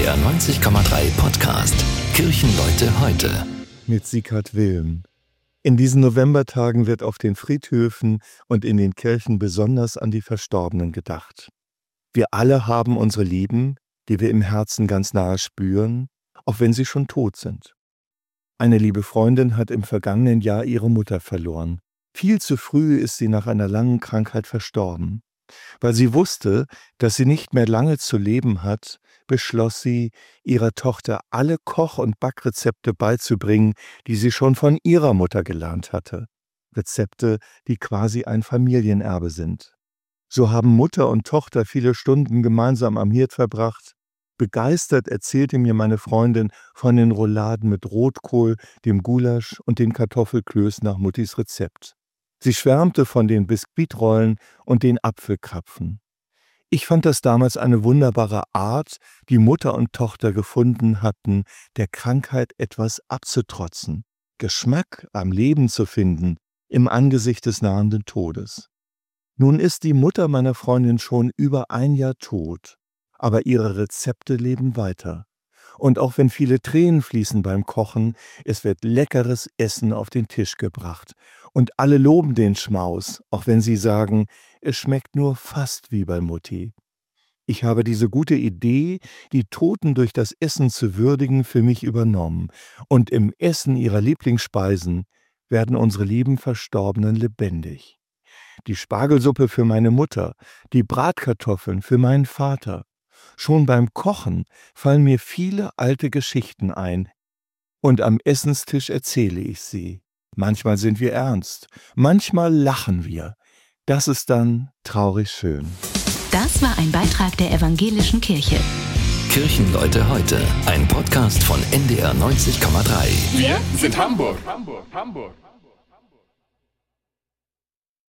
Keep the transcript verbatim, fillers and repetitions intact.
R neunzig Komma drei Podcast Kirchenleute heute mit Sieghard Wilm. In diesen Novembertagen wird auf den Friedhöfen und in den Kirchen besonders an die Verstorbenen gedacht. Wir alle haben unsere Lieben, die wir im Herzen ganz nahe spüren, auch wenn sie schon tot sind. Eine liebe Freundin hat im vergangenen Jahr ihre Mutter verloren. Viel zu früh ist sie nach einer langen Krankheit verstorben. Weil sie wusste, dass sie nicht mehr lange zu leben hat, beschloss sie, ihrer Tochter alle Koch- und Backrezepte beizubringen, die sie schon von ihrer Mutter gelernt hatte. Rezepte, die quasi ein Familienerbe sind. So haben Mutter und Tochter viele Stunden gemeinsam am Herd verbracht. Begeistert erzählte mir meine Freundin von den Rouladen mit Rotkohl, dem Gulasch und den Kartoffelklöß nach Muttis Rezept. Sie schwärmte von den Biskuitrollen und den Apfelkrapfen. Ich fand das damals eine wunderbare Art, die Mutter und Tochter gefunden hatten, der Krankheit etwas abzutrotzen, Geschmack am Leben zu finden, im Angesicht des nahenden Todes. Nun ist die Mutter meiner Freundin schon über ein Jahr tot, aber ihre Rezepte leben weiter. Und auch wenn viele Tränen fließen beim Kochen, es wird leckeres Essen auf den Tisch gebracht. Und alle loben den Schmaus, auch wenn sie sagen, es schmeckt nur fast wie bei Mutti. Ich habe diese gute Idee, die Toten durch das Essen zu würdigen, für mich übernommen. Und im Essen ihrer Lieblingsspeisen werden unsere lieben Verstorbenen lebendig. Die Spargelsuppe für meine Mutter, die Bratkartoffeln für meinen Vater. Schon beim Kochen fallen mir viele alte Geschichten ein. Und am Essenstisch erzähle ich sie. Manchmal sind wir ernst, manchmal lachen wir. Das ist dann traurig schön. Das war ein Beitrag der Evangelischen Kirche. Kirchenleute heute, ein Podcast von N D R neunzig Komma drei. Wir sind Hamburg. Hamburg, Hamburg.